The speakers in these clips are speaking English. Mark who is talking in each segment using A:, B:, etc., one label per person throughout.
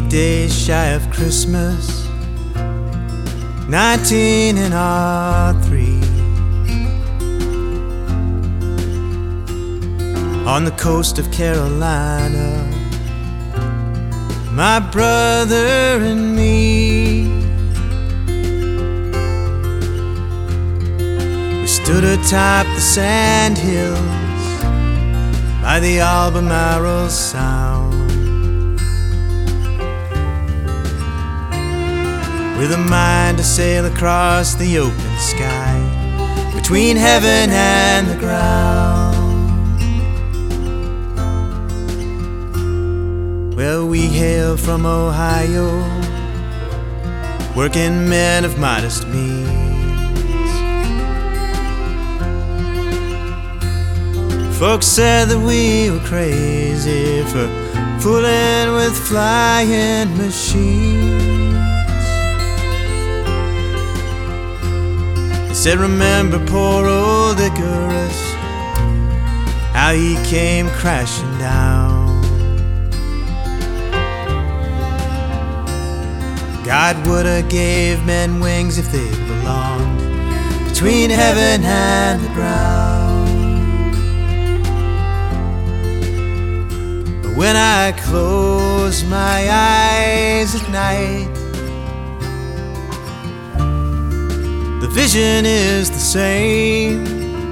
A: days shy of Christmas, 19 in R3. On the coast of Carolina, my brother and me, we stood atop the sand hills by the Albemarle Sound, with a mind to sail across the open sky between heaven and the ground. Well, we hail from Ohio, working men of modest means. Folks said that we were crazy for fooling with flying machines. They said, remember poor old Icarus, how he came crashing down. God woulda gave men wings if they belonged between heaven and the ground. But when I close my eyes at night, the vision is the same.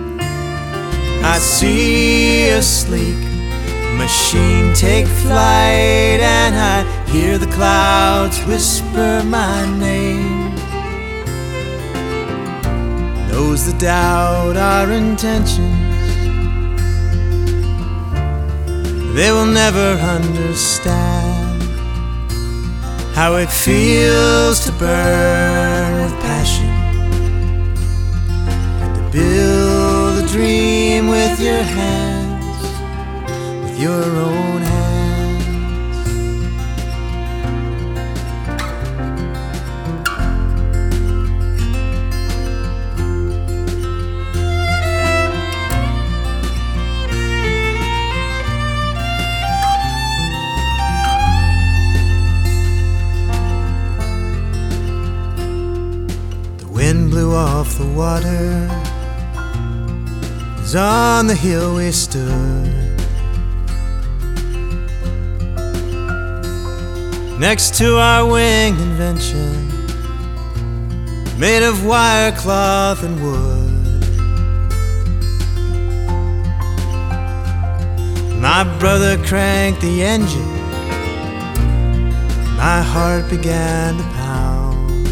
A: I see a sleek machine take flight, and I hear the clouds whisper my name. Those that doubt our intentions, they will never understand how it feels to burn with passion and to build a dream with your hands, with your own hands. Wind blew off the water as on the hill we stood, next to our winged invention, made of wire, cloth, and wood. My brother cranked the engine, my heart began to pound.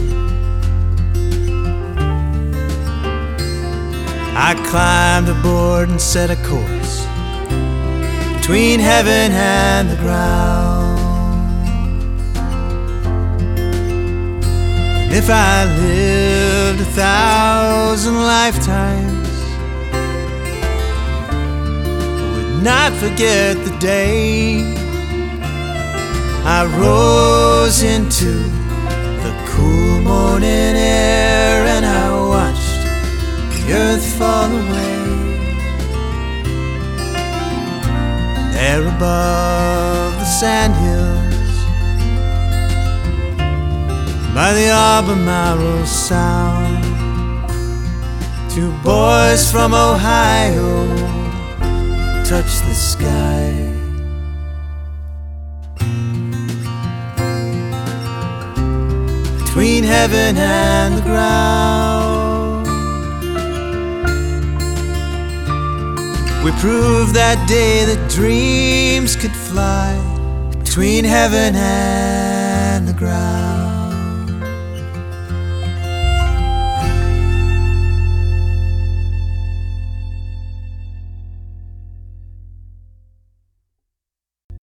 A: I climbed aboard and set a course between heaven and the ground. And if I lived 1,000 lifetimes, I would not forget the day I rose into the cool morning air and I watched the earth fall away. There above the sand hills by the Albemarle Sound, two boys from Ohio touched the sky. Between heaven and the ground, we proved that day that dreams could fly between heaven and the ground.